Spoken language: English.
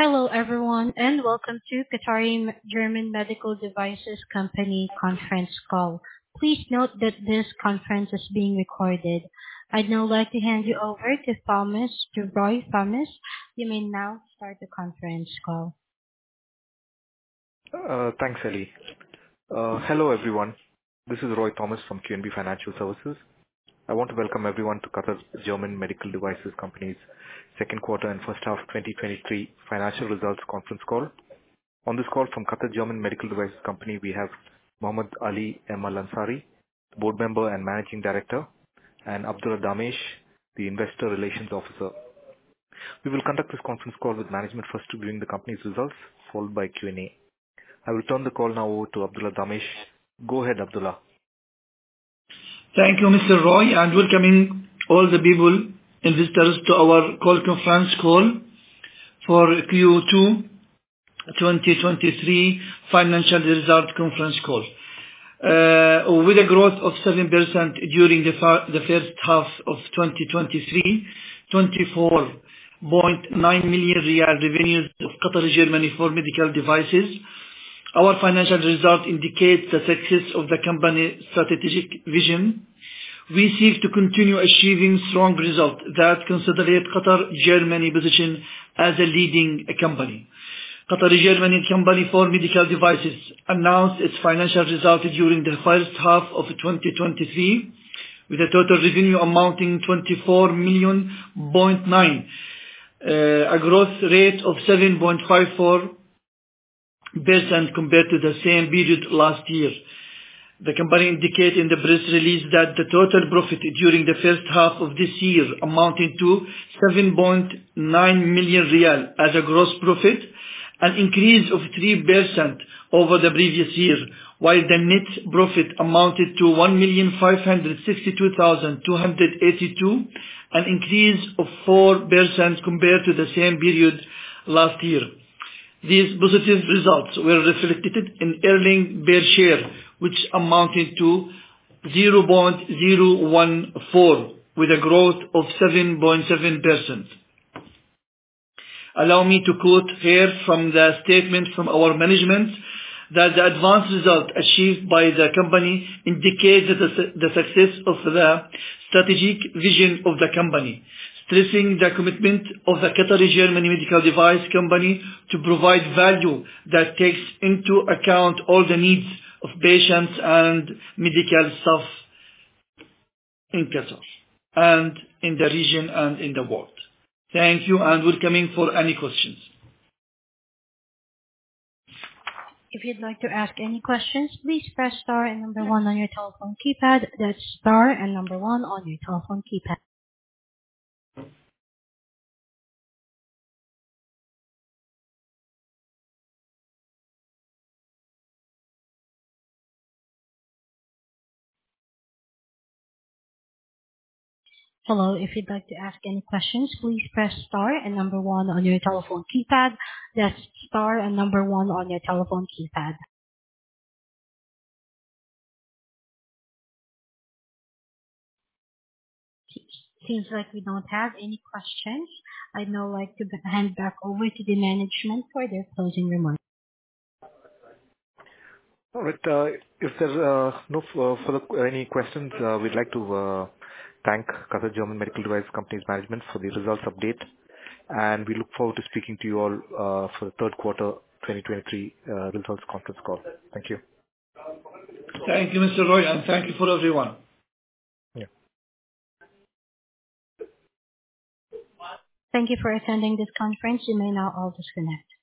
Hello, everyone, and welcome to Qatari German Medical Devices Company conference call. Please note that this conference is being recorded. I'd now like to hand you over to Roy Thomas. You may now start the conference call. Thanks, Ellie. Hello, everyone. This is Roy Thomas from QNB Financial Services. I want to welcome everyone to Qatar German Medical Devices Company's second quarter and first half 2023 financial results conference call. On this call from Qatar German Medical Devices Company, we have Mohammed Ali Emal Ansari, board member and managing director, and Abdullah Damesh, the investor relations officer. We will conduct this conference call with management first reviewing the company's results, followed by Q&A. I will turn the call now over to Abdullah Damesh. Go ahead, Abdullah. Thank you, Mr. Roy, and welcoming all the people and visitors to our conference call for Q2 2023 financial result conference call. With a growth of 7% during the first half of 2023, 24.9 million riyal revenues of Qatar Germany for medical devices. Our financial result indicates the success of the company's strategic vision. We seek to continue achieving strong results that consolidate Qatar Germany position as a leading company. Qatar Germany Company for Medical Devices announced its financial result during the first half of 2023 with a total revenue amounting 24.9 million, a growth rate of 7.54% compared to the same period last year. The company indicated in the press release that the total profit during the first half of this year amounting to 7.9 million riyal as a gross profit, an increase of 3% over the previous year, while the net profit amounted to 1,562,282, an increase of 4% compared to the same period last year. These positive results were reflected in earnings per share, which amounted to 0.014 with a growth of 7.7%. Allow me to quote here from the statement from our management that the advanced result achieved by the company indicates the success of the strategic vision of the company, stressing the commitment of the Qatar Germany Medical Device Company to provide value that takes into account all the needs of patients and medical staff in Qatar and in the region and in the world. Thank you and welcoming for any questions. If you'd like to ask any questions, please press star and number 1 on your telephone keypad. That's star and number 1 on your telephone keypad. Hello, if you'd like to ask any questions, please press star and number 1 on your telephone keypad. That's star and number 1 on your telephone keypad. Seems like we don't have any questions. I'd now like to hand back over to the management for their closing remarks. All right. If there's no further any questions, we'd like to thank Qatar German Medical Device Company's management for the results update, and we look forward to speaking to you all for the third quarter 2023 results conference call. Thank you. Thank you, Mr. Roy, and thank you for everyone. Yeah. Thank you for attending this conference. You may now all disconnect.